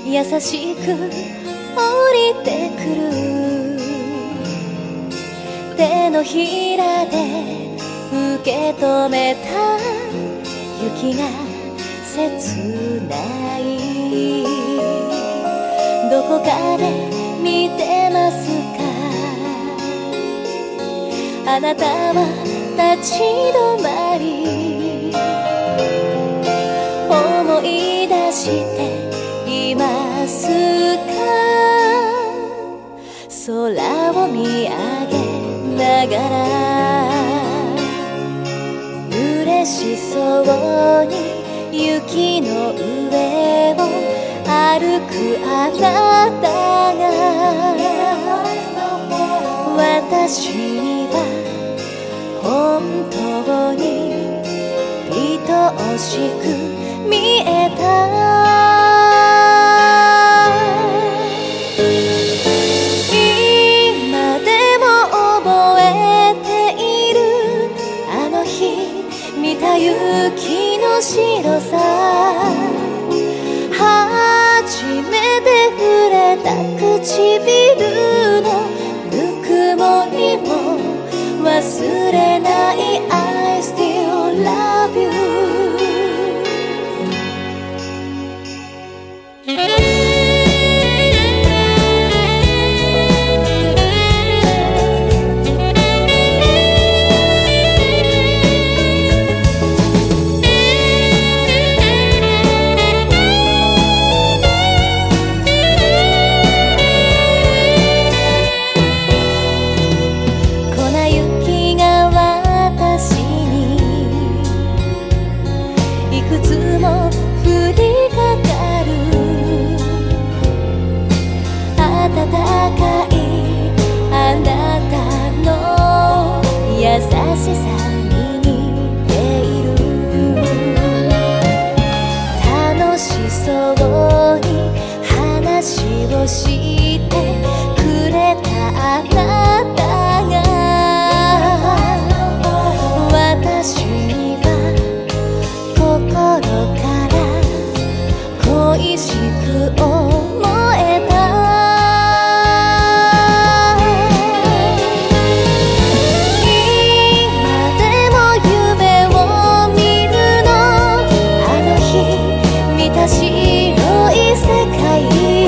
優しく降りてくる。手のひらで受け止めた雪が切ない。どこかで見てますか、あなたは立ち止まり、思い出していますか。空を見上げながら嬉しそうに雪の上を歩くあなたが、私には本当に愛おしく見えた。今でも覚えているあの日見た雪の白さ。初めて触れた唇のぬくもりも忘れない。 I still love you。 いくつも降りかかる暖かいあなたの優しさに似ている。楽しそうに話をしてくれたあなたが、私に心から恋しく思えた。今でも夢を見るの、あの日見た白い世界。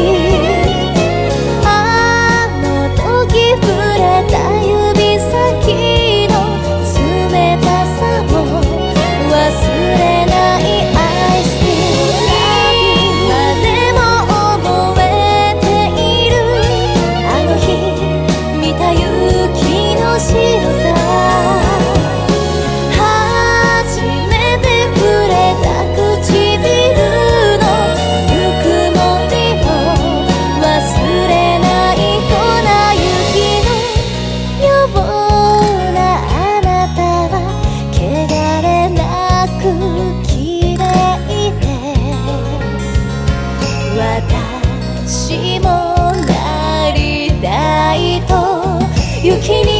あの時触れた指先の冷たさも忘れない。私もなりたいと雪に